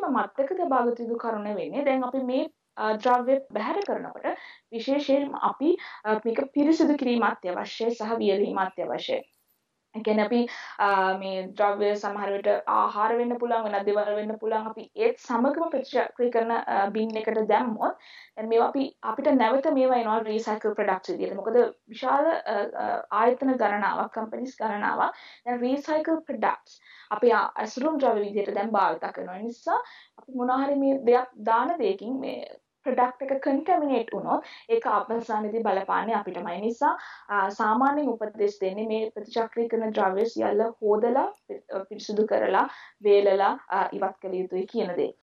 මතක තබා ගත යුතු කරුණ වෙන්නේ දැන් අපි මේ ද්‍රව්‍ය බැහැර කරනකොට විශේෂයෙන් අපි මේක පිරිසිදු කිරීම අත්‍යවශ්‍යයි සහ වියලීම අත්‍යවශ්‍යයි. ඒ කියන්නේ අපි මේ ද්‍රව්‍ය සමහර විට ආහාර වෙන්න පුළුවන් වෙනත් දේවල් වෙන්න පුළුවන් අපි ඒත් සමගම ප්‍රතිචක්‍රීකරණ බින් එකට දැම්මොත් දැන් මේවා අපිට නැවත මේවා එනවා රීසයිකල් ප්‍රොඩක්ට්ස් විදියට. මොකද විශාල ආයතන ගණනාවක් කම්පැනිස් ගණනාවක් දැන් රීසයිකල් ප්‍රොඩක්ට්ස් අපි අසුරුම් ද්‍රව්‍ය විදියට දැන් භාවිත කරනවා. ඒ නිසා අපි මොනවා හරි මේ දෙයක් දාන දෙයකින් මේ ප්‍රොඩක්ට් එක කන්ටැමිනේට් වුණොත් ඒක අවසානයේදී බලපාන්නේ අපිටමයි. ඒ නිසා සාමාන්‍යයෙන් උපදෙස් දෙන්නේ මේ ප්‍රතිචක්‍රීකරණ ද්‍රව්‍ය සියල්ල හොදලා පිරිසිදු කරලා වේලලා ඉවත් කළ යුතුයි කියන දේ.